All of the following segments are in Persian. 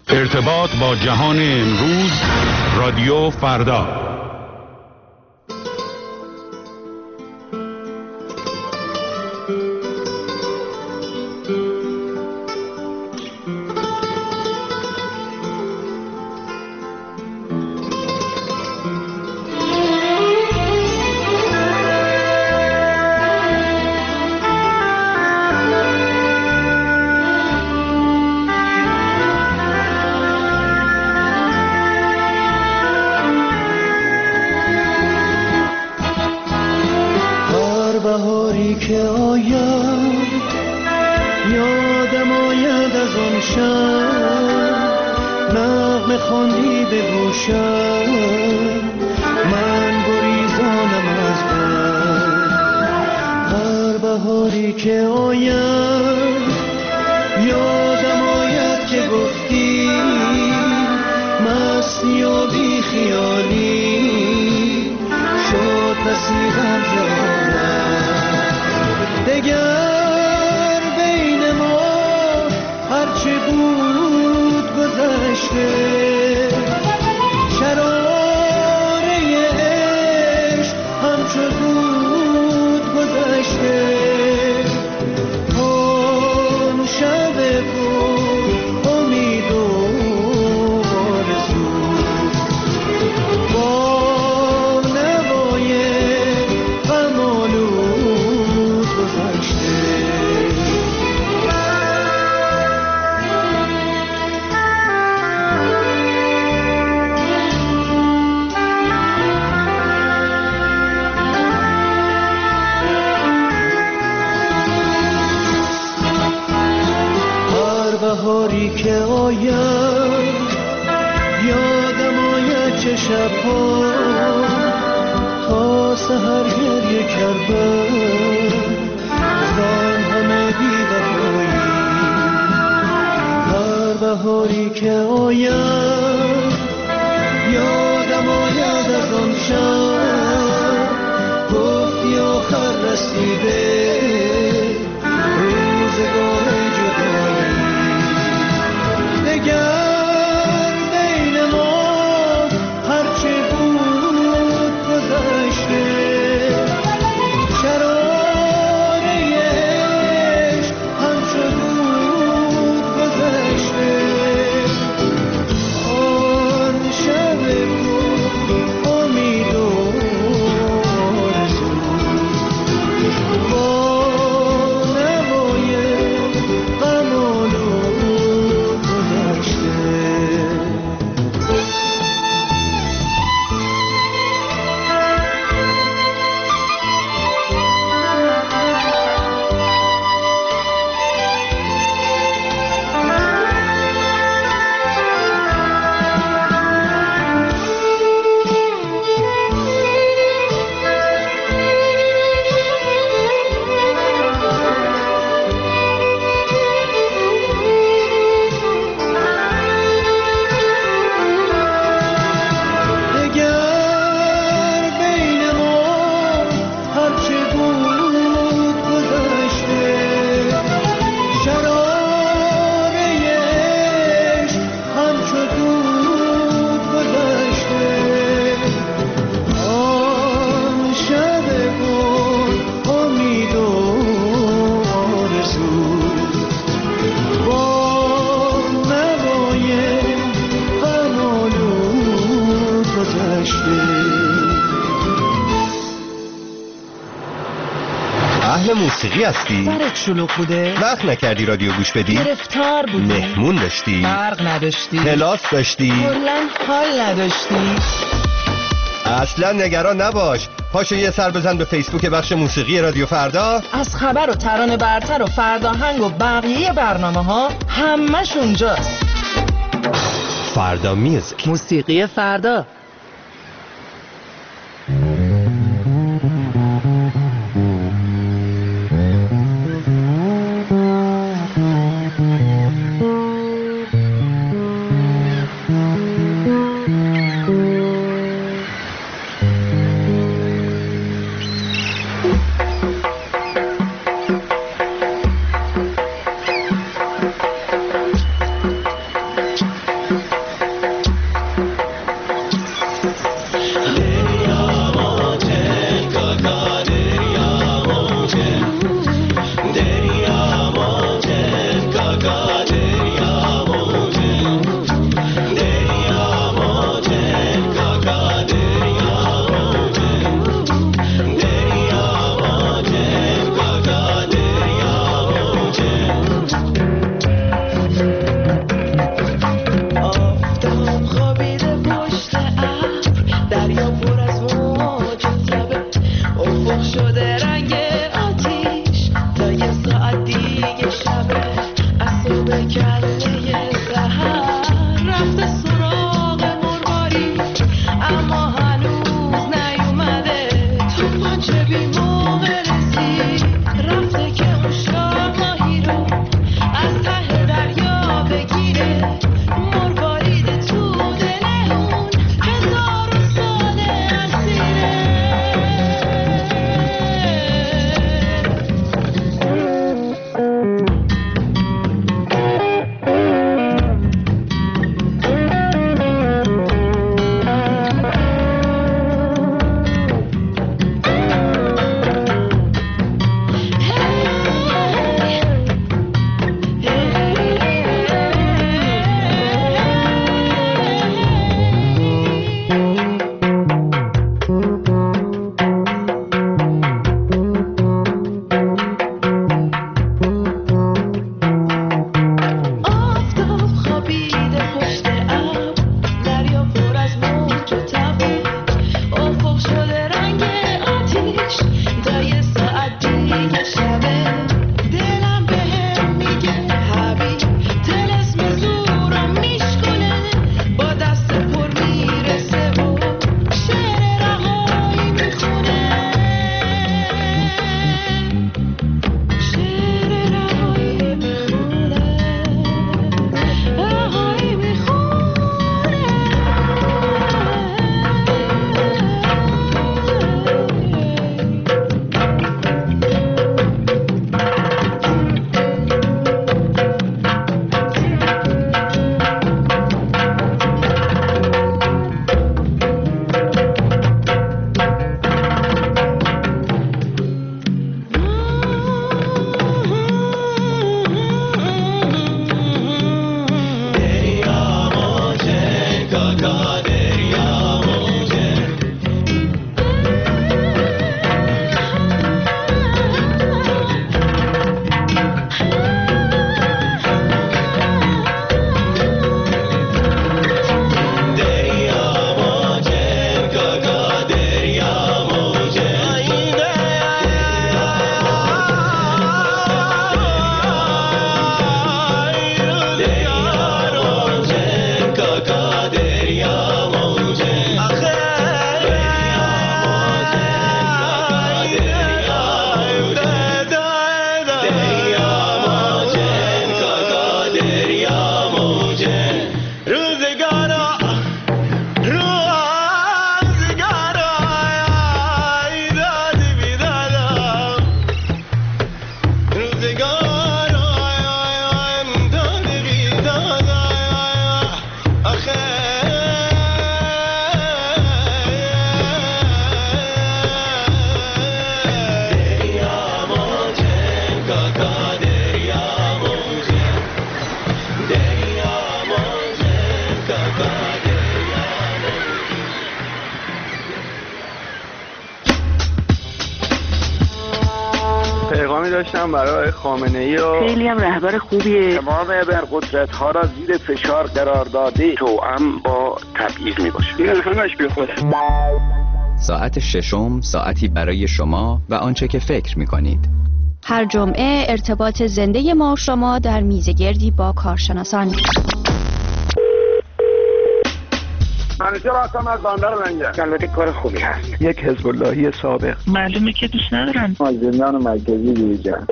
ارتباط با جهان امروز، رادیو فردا. موسیقی هستی؟ سرت شلوغ بوده؟ وقت نکردی رادیو گوش بدی؟ گرفتار بودی؟ مهمون داشتی؟ برق نداشتی؟ کلاس داشتی؟ کلاً حال نداشتی؟ اصلا نگران نباش، پاشو یه سر بزن به فیسبوک بخش موسیقی رادیو فردا. از خبر و ترانه برتر و فرداهنگ و بقیه برنامه ها همش اونجاست. فردا میوزیک، موسیقی فردا. داشتم برای خامنه‌ای و خیلی هم رهبر خوبیه. تمام ابرقدرت‌ها را زیر فشار قرار داده، توأم با تبعیض میباشه. این همش بیخوده. ساعت ششم ساعتی برای شما و آنچه که فکر می‌کنید. هر جمعه ارتباط زنده ما شما در میزگردی با کارشناسان. منیجر هستم از بندر لنگر. البته کار خوبی هست. یک حزب اللهی سابق. معلومه که دوست ندارن. از زندان مرکزی بیرون.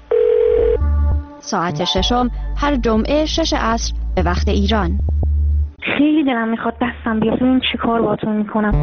ساعت ششم هر جمعه 6 عصر به وقت ایران. خیلی دلم میخواد دستم بیاد ببین چی کار باهاتون میکنم.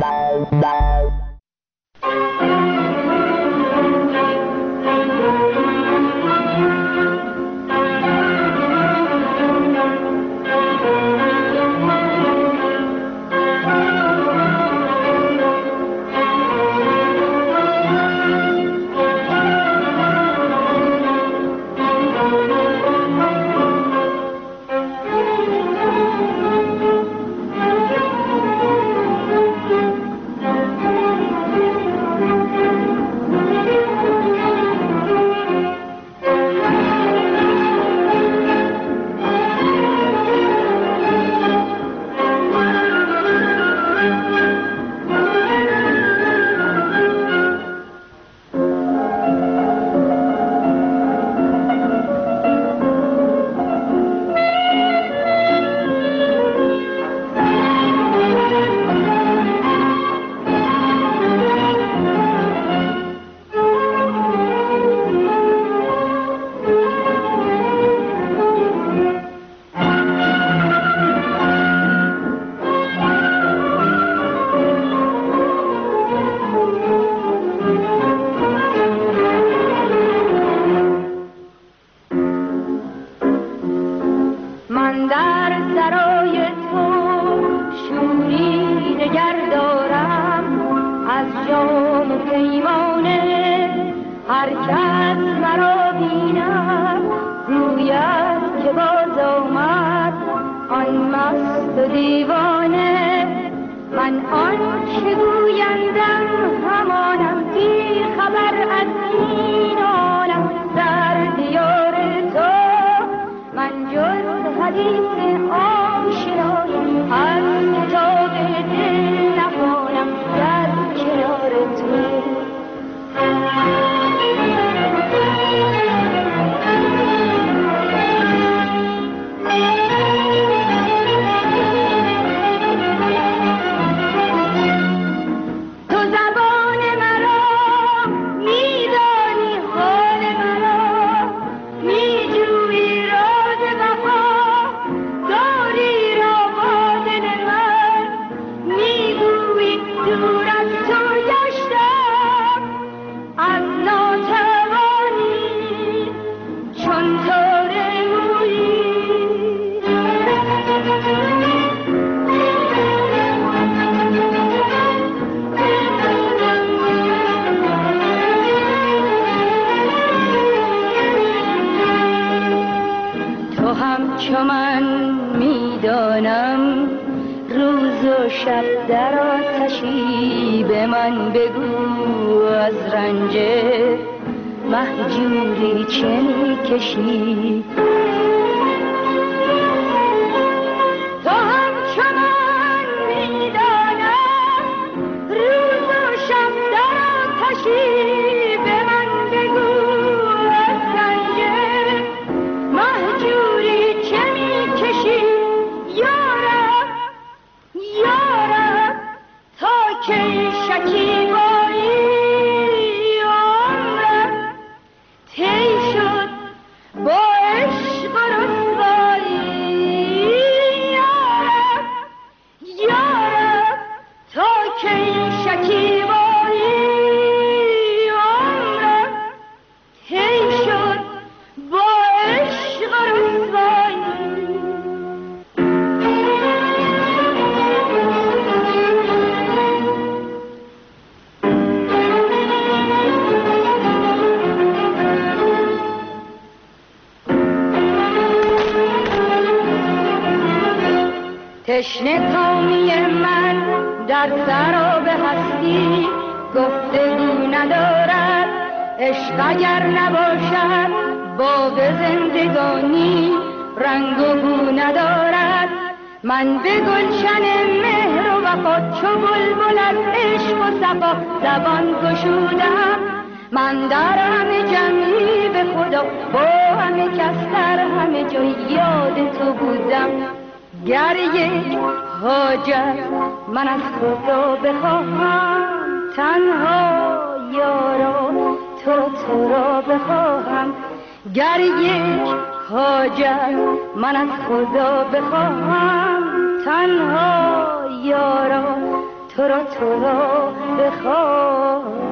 تشنه کامی من در سراب هستی گفتگو ندارد، عشق اگر نباشد باغ زندگانی رنگ و بو ندارد. من به گلشن مهر و وفا چو بلبل از عشق و صفا زبان گشودم. من در همه جمعی به خدا با همه کس در همه جای یاد تو بودم. گر یک حاجت من از خدا بخواهم تنها یارا تو را بخواهم. گر یک حاجت من از خدا بخواهم تنها یارا تو را بخواهم.